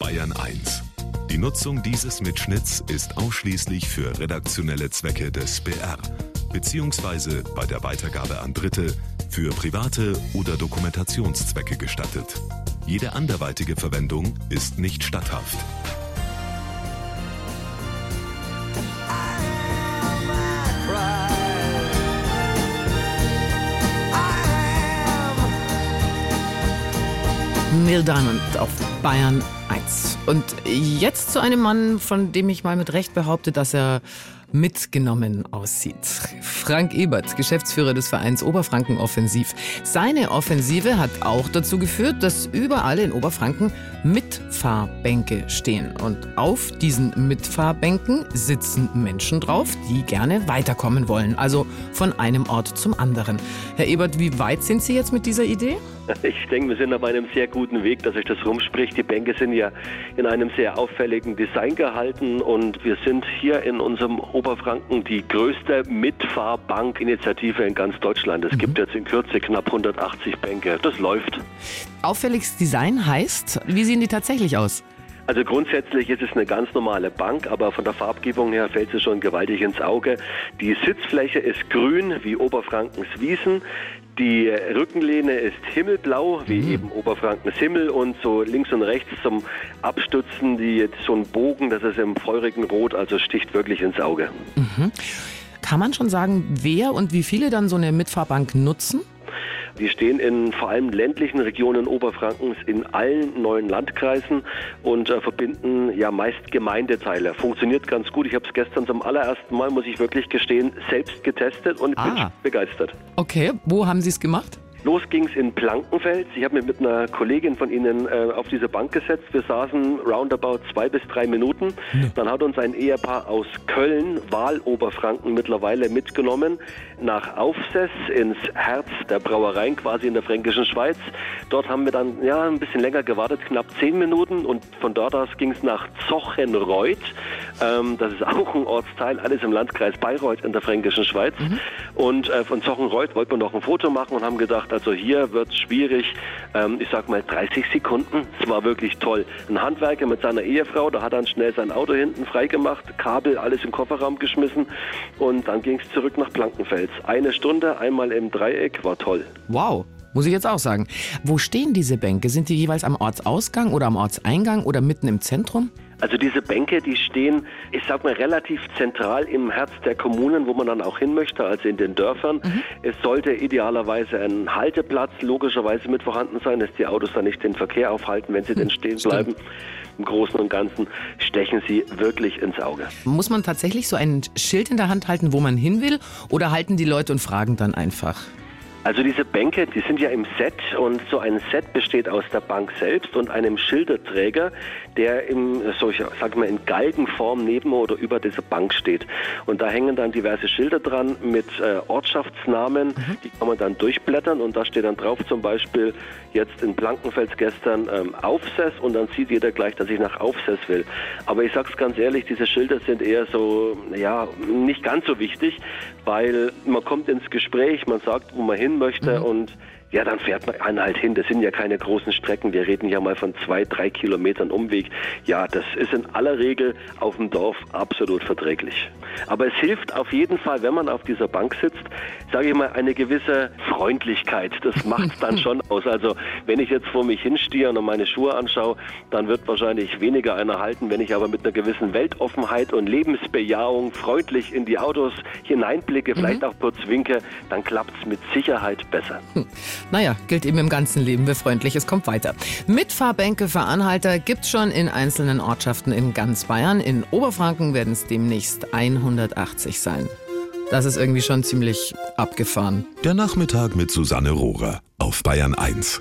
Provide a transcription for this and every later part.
Bayern 1. Die Nutzung dieses Mitschnitts ist ausschließlich für redaktionelle Zwecke des BR, beziehungsweise bei der Weitergabe an Dritte für private oder Dokumentationszwecke gestattet. Jede anderweitige Verwendung ist nicht statthaft. Neil Diamond auf Bayern 1. Und jetzt zu einem Mann, von dem ich mal mit Recht behaupte, dass er mitgenommen aussieht. Frank Ebert, Geschäftsführer des Vereins Oberfranken Offensiv. Seine Offensive hat auch dazu geführt, dass überall in Oberfranken Mitfahrbänke stehen. Und auf diesen Mitfahrbänken sitzen Menschen drauf, die gerne weiterkommen wollen. Also von einem Ort zum anderen. Herr Ebert, wie weit sind Sie jetzt mit dieser Idee? Ich denke, wir sind auf einem sehr guten Weg, dass sich das rumspricht. Die Bänke sind ja in einem sehr auffälligen Design gehalten und wir sind hier in unserem Oberfranken die größte Mitfahrbankinitiative in ganz Deutschland. Es gibt jetzt in Kürze knapp 180 Bänke. Das läuft. Auffälliges Design heißt, wie sehen die tatsächlich aus? Also grundsätzlich ist es eine ganz normale Bank, aber von der Farbgebung her fällt sie schon gewaltig ins Auge. Die Sitzfläche ist grün wie Oberfrankens Wiesen. Die Rückenlehne ist himmelblau, wie eben Oberfrankens Himmel, und so links und rechts zum Abstützen so ein Bogen, das ist im feurigen Rot, also sticht wirklich ins Auge. Kann man schon sagen, wer und wie viele dann so eine Mitfahrbank nutzen? Die stehen in vor allem ländlichen Regionen Oberfrankens in allen 9 Landkreisen und verbinden ja meist Gemeindeteile. Funktioniert ganz gut. Ich habe es gestern zum allerersten Mal, muss ich wirklich gestehen, selbst getestet und bin begeistert. Okay, wo haben Sie es gemacht? Los ging es in Blankenfeld. Ich habe mich mit einer Kollegin von Ihnen auf diese Bank gesetzt. Wir saßen roundabout 2 bis 3 Minuten. Dann hat uns ein Ehepaar aus Köln, Wahl-Oberfranken, mittlerweile mitgenommen nach Aufsess ins Herz der Brauereien, quasi in der Fränkischen Schweiz. Dort haben wir dann ein bisschen länger gewartet, knapp 10 Minuten, und von dort aus ging es nach Zochenreuth. Das ist auch ein Ortsteil, alles im Landkreis Bayreuth in der Fränkischen Schweiz. Und von Zochenreuth wollten wir noch ein Foto machen und haben gedacht, also hier wird es schwierig, ich sag mal 30 Sekunden. Es war wirklich toll. Ein Handwerker mit seiner Ehefrau, da hat dann schnell sein Auto hinten freigemacht, Kabel, alles im Kofferraum geschmissen und dann ging es zurück nach Blankenfels. 1 Stunde, einmal im Dreieck, war toll. Wow. Muss ich jetzt auch sagen. Wo stehen diese Bänke? Sind die jeweils am Ortsausgang oder am Ortseingang oder mitten im Zentrum? Also diese Bänke, die stehen, ich sag mal, relativ zentral im Herz der Kommunen, wo man dann auch hin möchte, also in den Dörfern. Es sollte idealerweise ein Halteplatz logischerweise mit vorhanden sein, dass die Autos dann nicht den Verkehr aufhalten, wenn sie denn stehen bleiben. Im Großen und Ganzen stechen sie wirklich ins Auge. Muss man tatsächlich so ein Schild in der Hand halten, wo man hin will, oder halten die Leute und fragen dann einfach? Also diese Bänke, die sind ja im Set, und so ein Set besteht aus der Bank selbst und einem Schilderträger, der in Galgenform neben oder über dieser Bank steht. Und da hängen dann diverse Schilder dran mit Ortschaftsnamen, die kann man dann durchblättern, und da steht dann drauf zum Beispiel jetzt in Blankenfels gestern Aufsess, und dann sieht jeder gleich, dass ich nach Aufsess will. Aber ich sag's ganz ehrlich, diese Schilder sind eher so, nicht ganz so wichtig, weil man kommt ins Gespräch, man sagt, wo man hin möchte, und dann fährt man halt hin. Das sind ja keine großen Strecken. Wir reden ja mal von 2-3 Kilometern Umweg. Ja, das ist in aller Regel auf dem Dorf absolut verträglich. Aber es hilft auf jeden Fall, wenn man auf dieser Bank sitzt, sage ich mal, eine gewisse Freundlichkeit. Das macht es dann schon aus. Also wenn ich jetzt vor mich hinstehe und meine Schuhe anschaue, dann wird wahrscheinlich weniger einer halten. Wenn ich aber mit einer gewissen Weltoffenheit und Lebensbejahung freundlich in die Autos hineinblicke, vielleicht auch kurz winke, dann klappt es mit Sicherheit besser. Naja, gilt eben im ganzen Leben, wer freundlich ist, kommt weiter. Mitfahrbänke für Anhalter gibt's schon in einzelnen Ortschaften in ganz Bayern. In Oberfranken werden es demnächst 180 sein. Das ist irgendwie schon ziemlich abgefahren. Der Nachmittag mit Susanne Rohrer auf Bayern 1.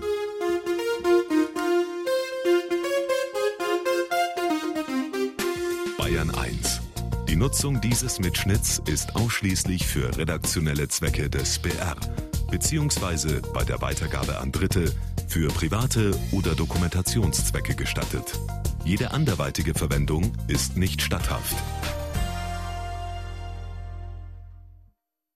Bayern 1. Die Nutzung dieses Mitschnitts ist ausschließlich für redaktionelle Zwecke des BR, beziehungsweise bei der Weitergabe an Dritte für private oder Dokumentationszwecke gestattet. Jede anderweitige Verwendung ist nicht statthaft.